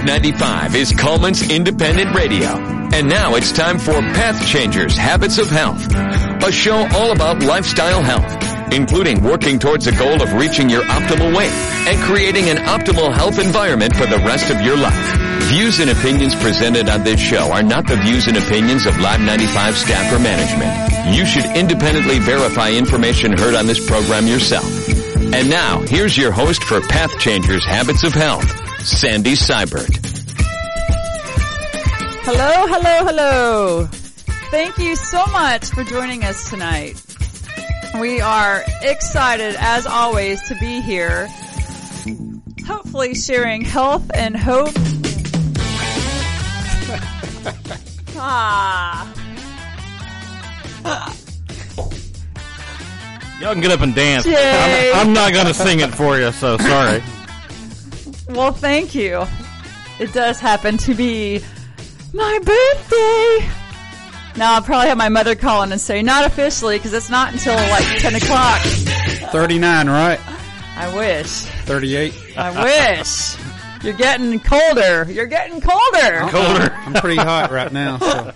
Live 95 is Coleman's Independent Radio. And now it's time for Path Changers Habits of Health, a show all about lifestyle health, including working towards the goal of reaching your optimal weight and creating an optimal health environment for the rest of your life. Views and opinions presented on this show are not the views and opinions of Live 95 staff or management. You should independently verify information heard on this program yourself. And now, here's your host for Path Changers Habits of Health, Sandy Seibert. Hello, hello, hello. Thank you so much for joining us tonight. We are excited, as always, to be here, hopefully sharing health and hope. Y'all can get up and dance. Jay. I'm not going to sing it for you, so sorry. Well, thank you. It does happen to be my birthday. Now, I'll probably have my mother call in and say, not officially, because it's not until like 10 o'clock. 39, right? I wish. 38. I wish. You're getting colder. You're getting colder. I'm pretty hot right now. So.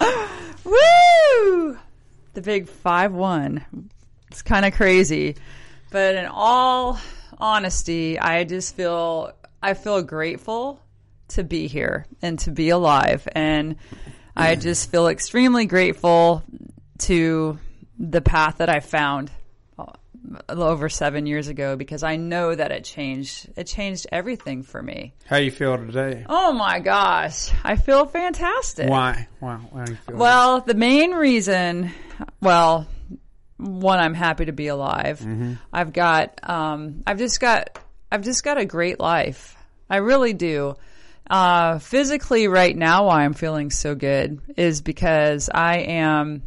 Woo! The big 5'1". It's kind of crazy. But in all honesty, I feel grateful to be here and to be alive. And I just feel extremely grateful to the path that I found over 7 years ago, because I know that it changed everything for me. How you feel today? Oh my gosh. I feel fantastic. Why? Why do you feel Well, the main reason, one, I'm happy to be alive. Mm-hmm. I've just got a great life. I really do. Physically right now, why I'm feeling so good is because I am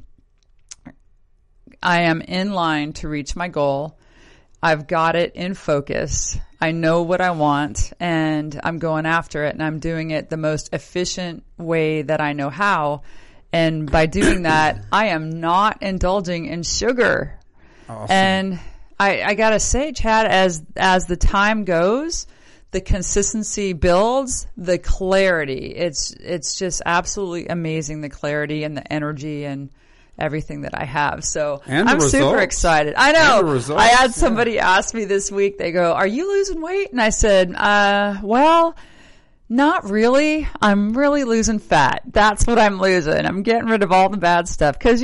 in line to reach my goal. I've got it in focus. I know what I want, and I'm going after it, and I'm doing it the most efficient way that I know how. And by doing that, I am not indulging in sugar. Awesome. And I gotta say, Chad, as the time goes, the consistency builds, the clarity. It's just absolutely amazing, the clarity and the energy and everything that I have. So I'm super excited. I know. I had somebody ask me this week, they go, "Are you losing weight?" And I said, well, not really. I'm really losing fat. That's what I'm losing. I'm getting rid of all the bad stuff. Cause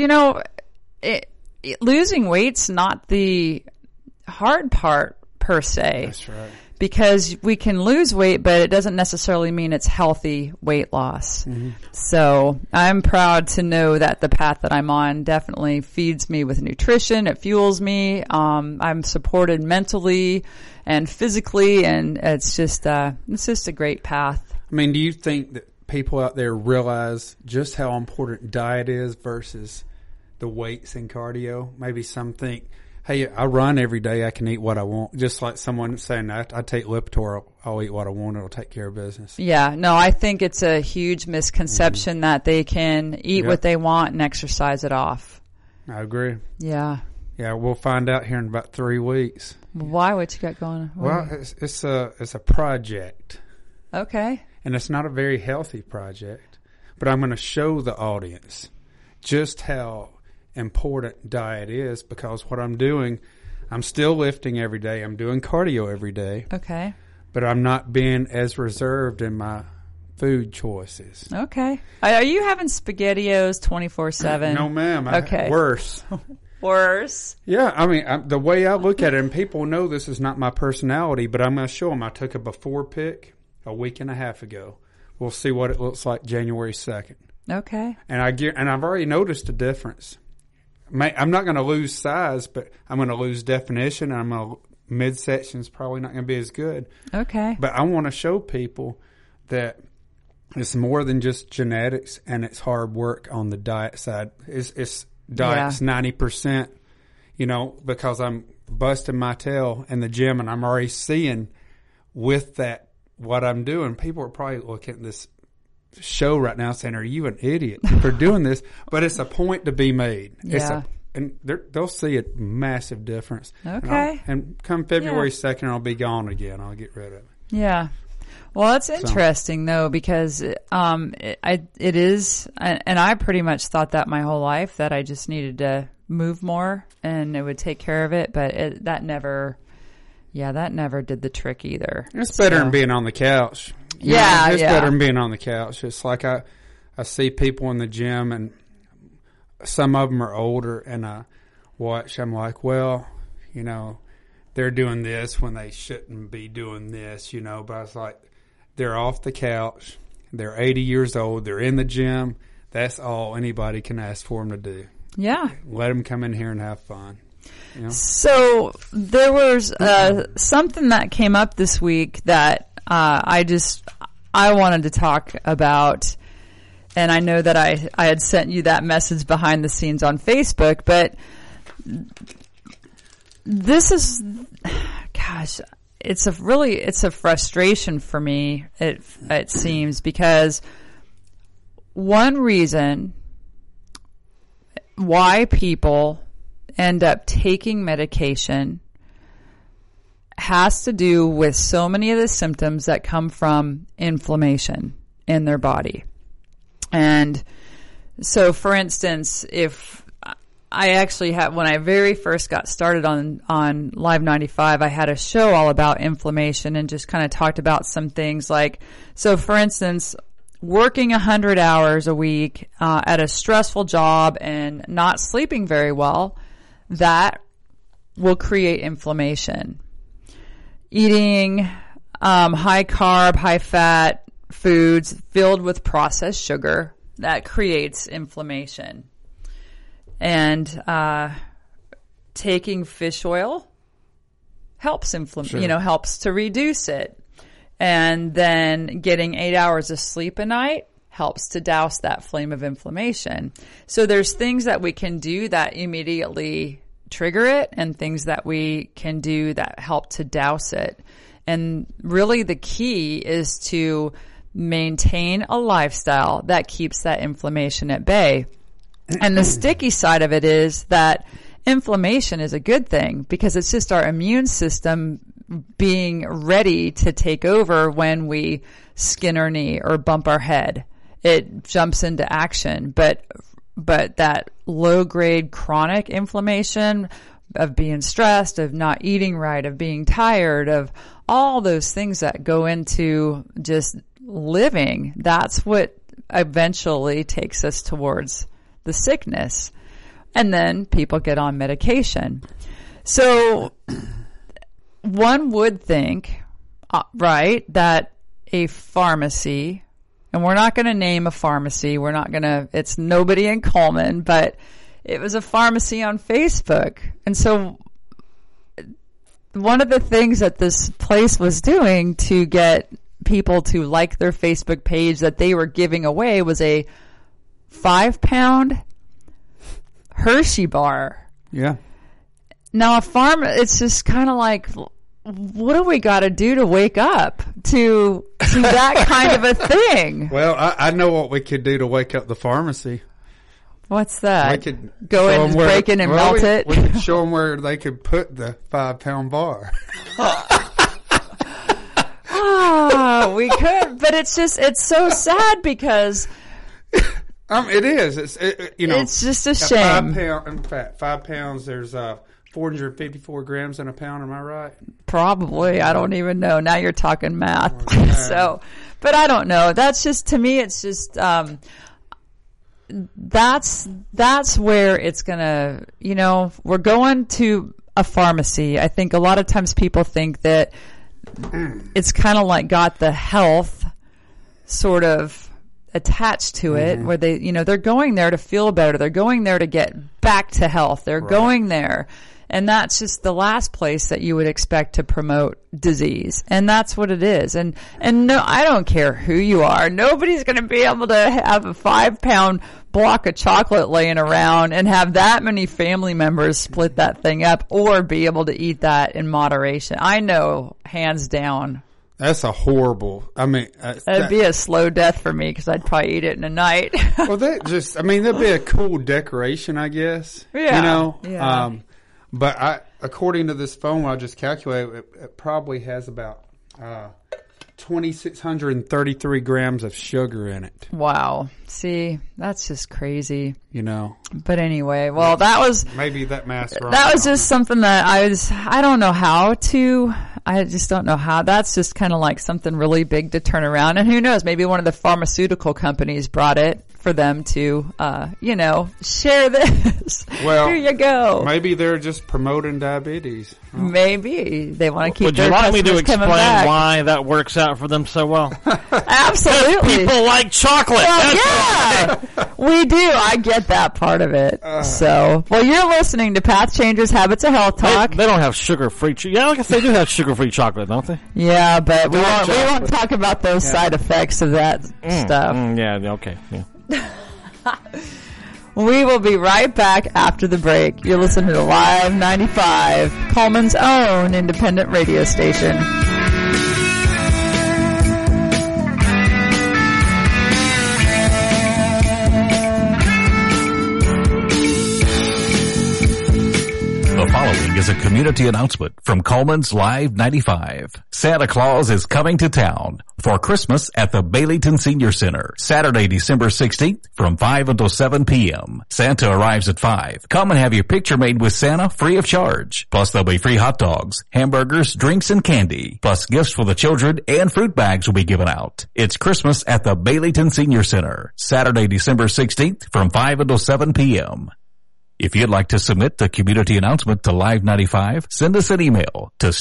losing weight's not the hard part per se. That's right. Because we can lose weight, but it doesn't necessarily mean it's healthy weight loss. Mm-hmm. So I'm proud to know that the path that I'm on definitely feeds me with nutrition. It fuels me. I'm supported mentally and physically, and it's just a great path. I mean, do you think that people out there realize just how important diet is versus the weights and cardio? Maybe some think, hey, I run every day. I can eat what I want. Just like someone saying, I take Lipitor. I'll eat what I want. It'll take care of business. Yeah. No, I think it's a huge misconception that they can eat what they want and exercise it off. I agree. Yeah. Yeah, we'll find out here in about 3 weeks. Why? What you got going on? Well, it's a project. Okay. And it's not a very healthy project. But I'm going to show the audience just how important diet is, because what I'm doing, I'm still lifting every day. I'm doing cardio every day. Okay. But I'm not being as reserved in my food choices. Okay. Are you having SpaghettiOs 24/7? No, ma'am. Okay. Worse. Worse? Yeah. I mean, the way I look at it, and people know this is not my personality, but I'm going to show them. I took a before pic a week and a half ago. We'll see what it looks like January 2nd. Okay. And I've already noticed a difference. I'm not going to lose size, but I'm going to lose definition. Midsection's probably not going to be as good. Okay. But I want to show people that it's more than just genetics, and it's hard work on the diet side. It's diet's 90%, because I'm busting my tail in the gym, and I'm already seeing with that what I'm doing. People are probably looking at this show right now saying, "Are you an idiot for doing this?" But it's a point to be made. Yeah. And they'll see a massive difference. Okay. And come February 2nd, I'll be gone again. I'll get rid of it. Yeah. Well, it's interesting though, because it is, and I pretty much thought that my whole life, that I just needed to move more and it would take care of it, but that never did the trick either. It's better than being on the couch. It's better than being on the couch. It's like I see people in the gym, and some of them are older, and I watch. I'm like, well, they're doing this when they shouldn't be doing this, But I was like, they're off the couch. They're 80 years old. They're in the gym. That's all anybody can ask for them to do. Yeah. Let them come in here and have fun. So there was something that came up this week that I wanted to talk about, and I know that I had sent you that message behind the scenes on Facebook, but this is, gosh, it's a frustration for me, it seems, because one reason why people end up taking medication has to do with so many of the symptoms that come from inflammation in their body. And so, for instance, if I actually had, when I very first got started on Live 95, I had a show all about inflammation and just kind of talked about some things like, so for instance, working 100 hours a week at a stressful job and not sleeping very well, that will create inflammation. Eating high carb, high fat foods filled with processed sugar, that creates inflammation. And taking fish oil helps helps to reduce it. And then getting 8 hours of sleep a night helps to douse that flame of inflammation. So there's things that we can do that immediately trigger it, and things that we can do that help to douse it. And really the key is to maintain a lifestyle that keeps that inflammation at bay. And the sticky side of it is that inflammation is a good thing, because it's just our immune system being ready to take over when we skin our knee or bump our head. It jumps into action. But that low grade chronic inflammation of being stressed, of not eating right, of being tired, of all those things that go into just living, that's what eventually takes us towards the sickness. And then people get on medication. So one would think, right, that a pharmacy, and we're not going to name a pharmacy, it's nobody in Coleman, but it was a pharmacy on Facebook. And so one of the things that this place was doing to get people to like their Facebook page that they were giving away was a 5-pound Hershey bar. Yeah. Now it's just kind of like, what do we got to do to wake up to that kind of a thing? Well, I know what we could do to wake up the pharmacy. What's that? We could go in and break in and melt it. We could show them where they could put the 5-pound bar. We could, but it's so sad because it is. It's just a shame. 5 pounds. There's 454 grams in a pound. Am I right? Probably. I don't even know. Now you're talking math. But I don't know. That's just, to me, it's just, that's where it's gonna, we're going to a pharmacy. I think a lot of times people think that it's kind of like got the health sort of attached to it, where they, they're going there to feel better. They're going there to get back to health. They're going there. And that's just the last place that you would expect to promote disease. And that's what it is. And no, I don't care who you are. Nobody's going to be able to have a 5-pound block of chocolate laying around and have that many family members split that thing up or be able to eat that in moderation. I know, hands down. That's a horrible, that'd be a slow death for me because I'd probably eat it in a night. Well, that'd be a cool decoration, I guess. Yeah. Yeah. But according to this phone, I just calculated, it probably has about 2,633 grams of sugar in it. Wow. See, that's just crazy. You know. But anyway, well, that was... Maybe that math's wrong. That was just something that I don't know how to... I just don't know how. That's just kind of like something really big to turn around. And who knows, maybe one of the pharmaceutical companies brought it for them to, share this. Well, here you go. Maybe they're just promoting diabetes. Oh. Maybe they want to keep. Would you like me to explain why that works out for them so well? Absolutely. People like chocolate. Well, yeah, we do. I get that part of it. Well, you're listening to Path Changers Habits of Health Talk. They don't have sugar-free. Yeah, I guess they do have sugar-free chocolate, don't they? Yeah, but we won't talk about those side effects of that stuff. Yeah. Okay. Yeah. We will be right back after the break. You're listening to Live 95, Coleman's own independent radio station. The following is a community announcement from Coleman's Live 95. Santa Claus is coming to town for Christmas at the Baileyton Senior Center, Saturday, December 16th from 5 until 7 p.m. Santa arrives at 5. Come and have your picture made with Santa free of charge. Plus there'll be free hot dogs, hamburgers, drinks, and candy. Plus gifts for the children and fruit bags will be given out. It's Christmas at the Baileyton Senior Center, Saturday, December 16th from 5 until 7 p.m. If you'd like to submit the community announcement to Live 95, send us an email to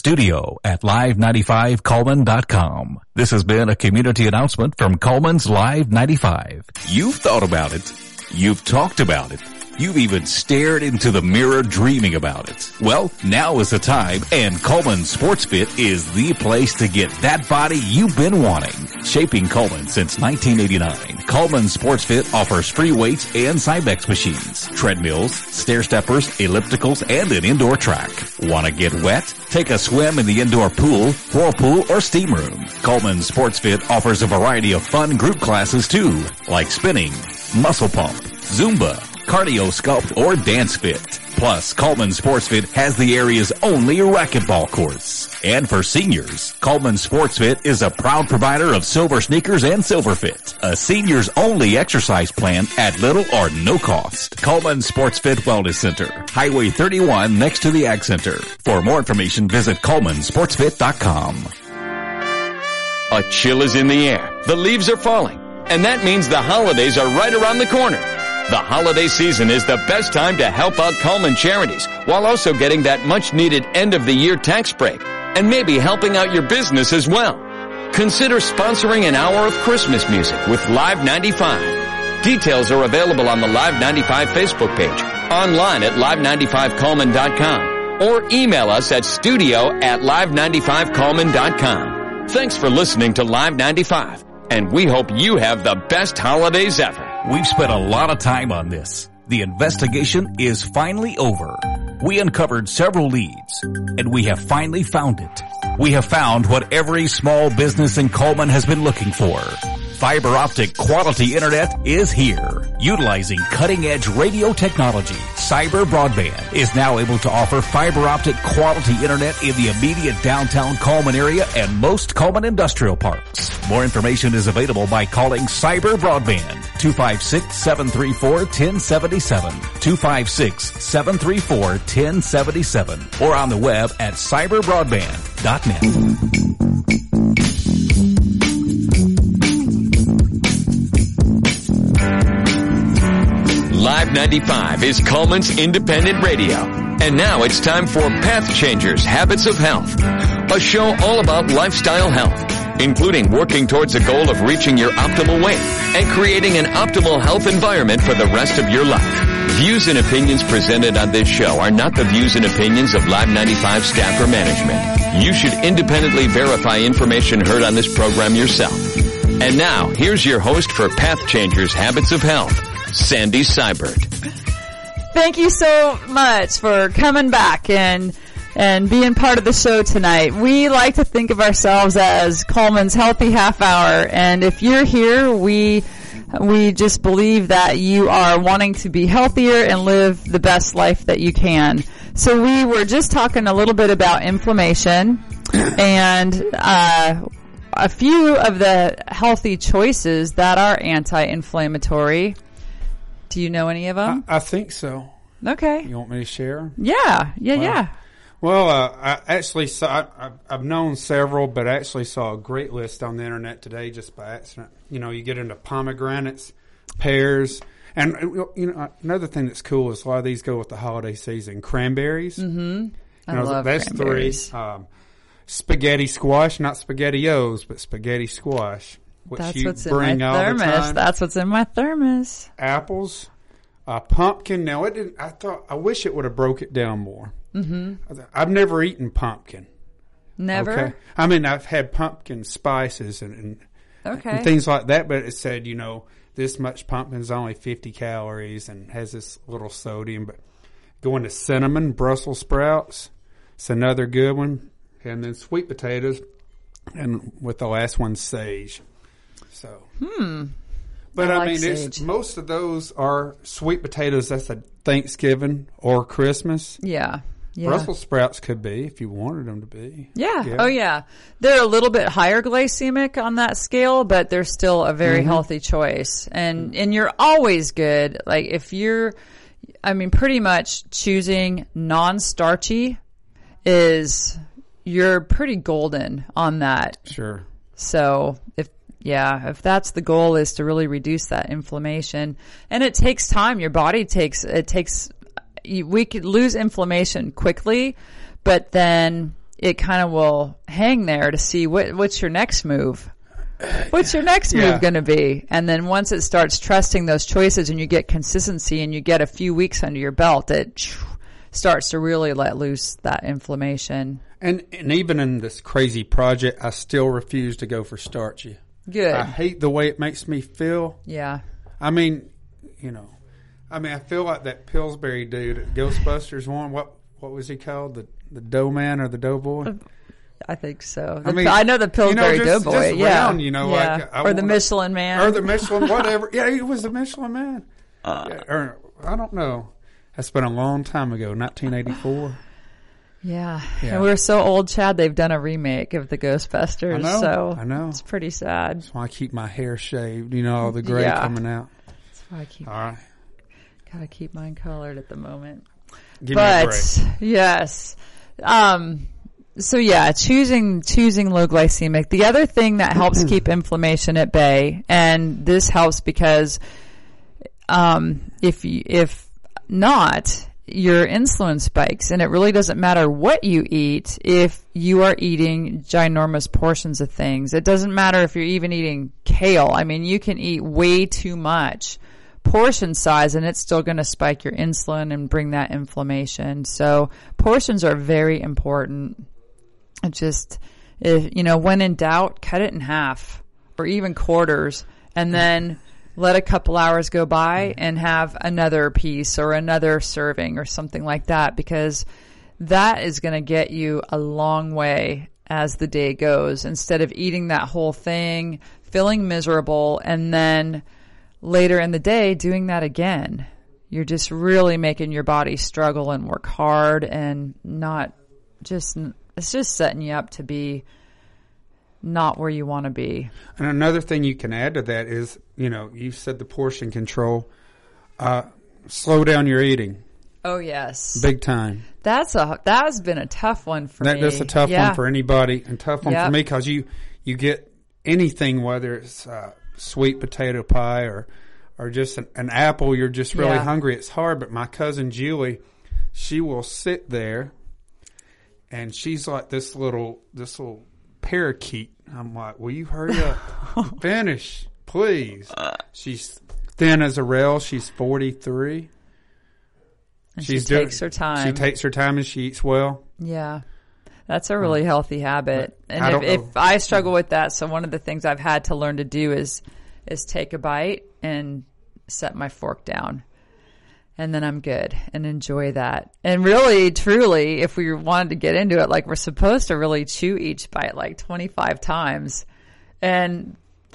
studio@live95coleman.com. This has been a community announcement from Coleman's Live 95. You've thought about it. You've talked about it. You've even stared into the mirror dreaming about it. Well, now is the time, and Coleman Sports Fit is the place to get that body you've been wanting. Shaping Coleman since 1989, Coleman Sports Fit offers free weights and Cybex machines, treadmills, stair steppers, ellipticals, and an indoor track. Want to get wet? Take a swim in the indoor pool, whirlpool, or steam room. Coleman Sports Fit offers a variety of fun group classes too, like spinning, muscle pump, Zumba, cardio sculpt, or dance fit. Plus, Coleman Sports Fit has the area's only racquetball courts. And for seniors, Coleman Sports Fit is a proud provider of Silver Sneakers and Silver Fit, a seniors only exercise plan at little or no cost. Coleman Sports Fit Wellness Center, Highway 31 next to the Ag Center. For more information, visit ColemanSportsFit.com. A chill is in the air. The leaves are falling. And that means the holidays are right around the corner. The holiday season is the best time to help out Coleman charities while also getting that much-needed end-of-the-year tax break and maybe helping out your business as well. Consider sponsoring an hour of Christmas music with Live 95. Details are available on the Live 95 Facebook page, online at live95coleman.com, or email us at studio@live95coleman.com. Thanks for listening to Live 95, and we hope you have the best holidays ever. We've spent a lot of time on this. The investigation is finally over. We uncovered several leads, and we have finally found it. We have found what every small business in Coleman has been looking for. Fiber optic quality internet is here. Utilizing cutting-edge radio technology, Cyber Broadband is now able to offer fiber optic quality internet in the immediate downtown Coleman area and most Coleman industrial parks. More information is available by calling Cyber Broadband, 256-734-1077, 256-734-1077, or on the web at cyberbroadband.net. Live 95 is Coleman's independent radio. And now it's time for Path Changers Habits of Health, a show all about lifestyle health, including working towards the goal of reaching your optimal weight and creating an optimal health environment for the rest of your life. Views and opinions presented on this show are not the views and opinions of Live 95 staff or management. You should independently verify information heard on this program yourself. And now, here's your host for Path Changers Habits of Health, Sandy Seibert. Thank you so much for coming back and being part of the show tonight. We like to think of ourselves as Coleman's Healthy Half Hour, and if you're here, we just believe that you are wanting to be healthier and live the best life that you can. So we were just talking a little bit about inflammation, and a few of the healthy choices that are anti-inflammatory. Do you know any of them? I think so. Okay. You want me to share? Yeah. Well, I actually saw, I've known several, but I actually saw a great list on the internet today just by accident. You know, you get into pomegranates, pears, and, you know, another thing that's cool is a lot of these go with the holiday season. Cranberries. Mm-hmm. I love that's cranberries. 3. Spaghetti squash, not SpaghettiOs, but spaghetti squash. That's what's in my thermos. That's what's in my thermos. Apples, pumpkin. Now, I wish it would have broke it down more. Mm-hmm. I've never eaten pumpkin. Never? Okay. I mean, I've had pumpkin spices and things like that, but it said, you know, this much pumpkin is only 50 calories and has this little sodium. But going to cinnamon, Brussels sprouts, it's another good one. And then sweet potatoes, and with the last one, sage. So, but I mean, most of those are sweet potatoes. That's a Thanksgiving or Christmas. Yeah. Brussels sprouts could be if you wanted them to be. Yeah. Oh, yeah. They're a little bit higher glycemic on that scale, but they're still a very healthy choice. And you're always good. Like if pretty much choosing non-starchy you're pretty golden on that. Sure. So if that's the goal, is to really reduce that inflammation, and it takes time. Your body we could lose inflammation quickly, but then it kind of will hang there to see what's your next move. What's your next move going to be? And then once it starts trusting those choices and you get consistency and you get a few weeks under your belt, it starts to really let loose that inflammation. And even in this crazy project, I still refuse to go for starchy. Good. I hate the way it makes me feel. Yeah. I mean, you know, I feel like that Pillsbury dude at Ghostbusters one. What was he called? The Dough Man or the Doughboy? I think so. I know the Pillsbury Doughboy. Round, you know, like or the Michelin Man, or the Michelin whatever. Yeah, he was the Michelin Man. Or I don't know. That's been a long time ago, 1984. Yeah. And we're so old, Chad, they've done a remake of the Ghostbusters. I know. It's pretty sad. That's why I keep my hair shaved, you know, all the gray coming out. That's why I all right. Gotta keep mine colored at the moment. Give me a break. Yes. So choosing low glycemic. The other thing that helps keep inflammation at bay, and this helps because, if not, your insulin spikes, and it really doesn't matter what you eat if you are eating ginormous portions of things. It doesn't matter if you're even eating kale. I mean, you can eat way too much portion size and it's still going to spike your insulin and bring that inflammation. So portions are very important. It just, when in doubt, cut it in half or even quarters, and then let a couple hours go by and have another piece or another serving or something like that, because that is going to get you a long way as the day goes, instead of eating that whole thing, feeling miserable, and then later in the day doing that again. You're just really making your body struggle and work hard, and it's just setting you up to be not where you want to be. And another thing you can add to that is, you said the portion control. Slow down your eating. Oh, yes. Big time. That has been a tough one for me. That's a tough one for anybody, and tough one for me, because you get anything, whether it's sweet potato pie or just an apple, you're just really hungry. It's hard. But my cousin Julie, she will sit there, and she's like this little parakeet. I'm like, will you hurry up? Finish, please. She's thin as a rail. She's 43. And she takes her time. She takes her time and she eats well. Yeah. That's a really healthy habit. And if I struggle with that, so one of the things I've had to learn to do is take a bite and set my fork down. And then I'm good and enjoy that. And really, truly, if we wanted to get into it, like, we're supposed to really chew each bite like 25 times. And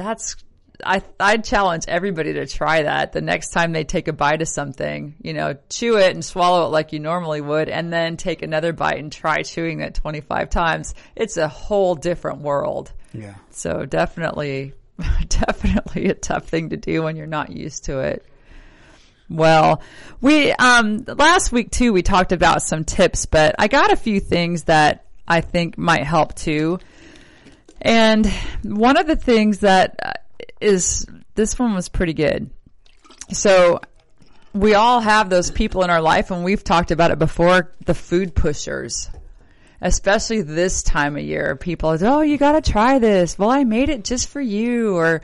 I'd challenge everybody to try that. The next time they take a bite of something, chew it and swallow it like you normally would, and then take another bite and try chewing it 25 times. It's a whole different world. Yeah. So definitely a tough thing to do when you're not used to it. Well, we, last week too, we talked about some tips, but I got a few things that I think might help too. And one of the things that is, this one was pretty good. So we all have those people in our life, and we've talked about it before, the food pushers. Especially this time of year, people are, oh, you got to try this. Well, I made it just for you, or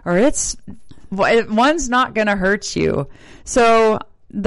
one's not going to hurt you. So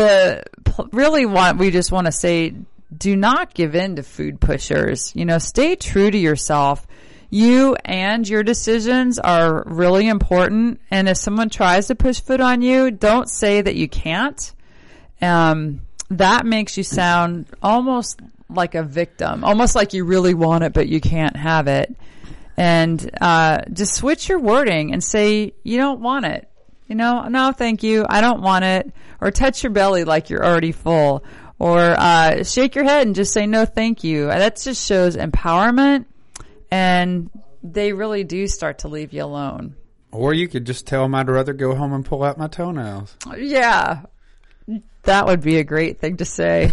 we just want to say, do not give in to food pushers. Stay true to yourself. You and your decisions are really important. And if someone tries to push food on you, don't say that you can't. That makes you sound almost like a victim, almost like you really want it, but you can't have it. And, just switch your wording and say, you don't want it. No, thank you. I don't want it. Or touch your belly like you're already full. Or, shake your head and just say, no, thank you. That just shows empowerment, and they really do start to leave you alone. Or you could just tell them I'd rather go home and pull out my toenails. Yeah. That would be a great thing to say.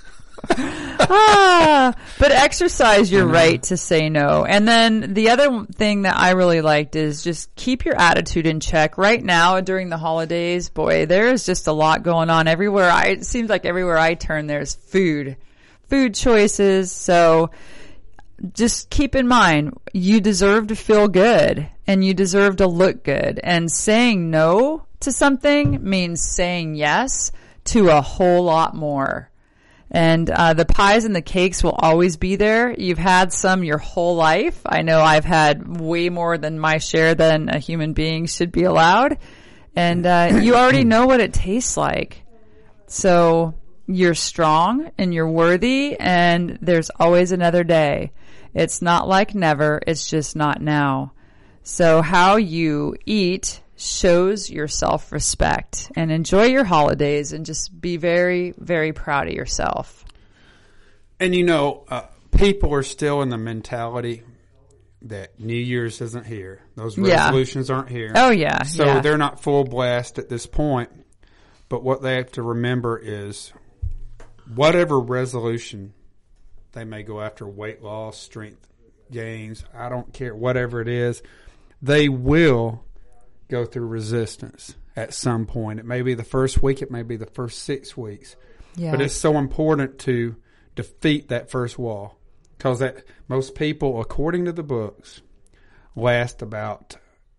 But exercise your right to say no. And then the other thing that I really liked is just keep your attitude in check. Right now, during the holidays, boy, there is just a lot going on everywhere. It seems like everywhere I turn, there's food choices. So just keep in mind, you deserve to feel good and you deserve to look good. And saying no to something means saying yes to a whole lot more. And the pies and the cakes will always be there. You've had some your whole life. I know I've had way more than my share than a human being should be allowed. And you already know what it tastes like. So you're strong and you're worthy, and there's always another day. It's not like never. It's just not now. So how you eat shows your self-respect, and enjoy your holidays and just be very, very proud of yourself. And people are still in the mentality that New Year's isn't here. Those resolutions aren't here. Oh, yeah. So they're not full blast at this point. But what they have to remember is whatever resolution they may go after, weight loss, strength gains, I don't care, whatever it is, they will go through resistance at some point. It may be the first week, it may be the first 6 weeks. Yeah. But it's so important to defeat that first wall, because that most people, according to the books, last about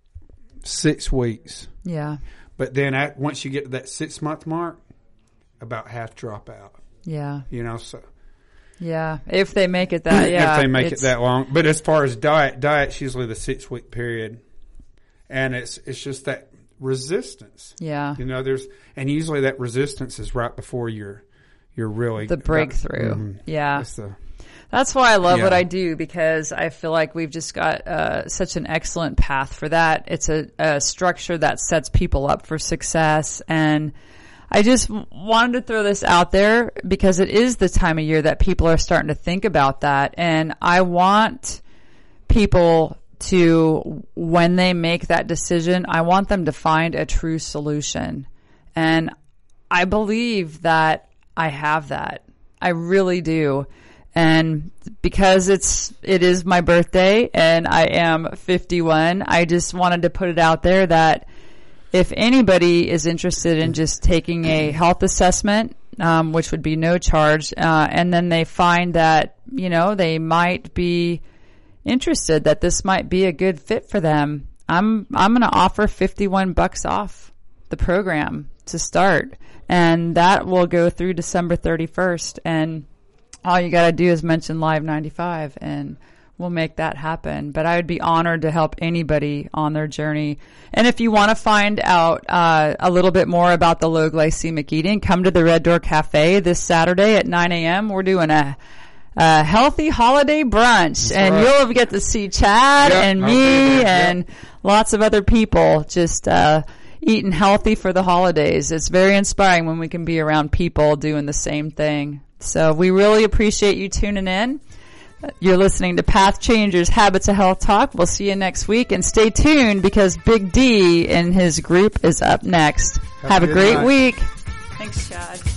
6 weeks. Yeah. But then once you get to that 6 month mark, about half drop out. Yeah. So. Yeah. If they make it that, yeah. If they make it that long. But as far as diet's usually the 6 week period. And it's just that resistance. Yeah. And usually that resistance is right before you're really the breakthrough. Yeah. That's why I love what I do, because I feel like we've just got such an excellent path for that. It's a structure that sets people up for success. And I just wanted to throw this out there because it is the time of year that people are starting to think about that. And I want people to, when they make that decision, I want them to find a true solution. And I believe that I have that. I really do. And because it is my birthday and I am 51, I just wanted to put it out there that if anybody is interested in just taking a health assessment, which would be no charge, and then they find that, they might be interested, that this might be a good fit for them, I'm going to offer $51 off the program to start. And that will go through December 31st. And all you got to do is mention Live 95 and we'll make that happen. But I would be honored to help anybody on their journey. And if you want to find out a little bit more about the low glycemic eating, come to the Red Door Cafe this Saturday at 9 a.m. We're doing a healthy holiday brunch. That's and right. You'll get to see Chad and me and lots of other people just eating healthy for the holidays. It's very inspiring when we can be around people doing the same thing. So we really appreciate you tuning in. You're listening to Path Changers Habits of Health Talk. We'll see you next week, and stay tuned because Big D and his group is up next. Have a great week. Thanks, Chad.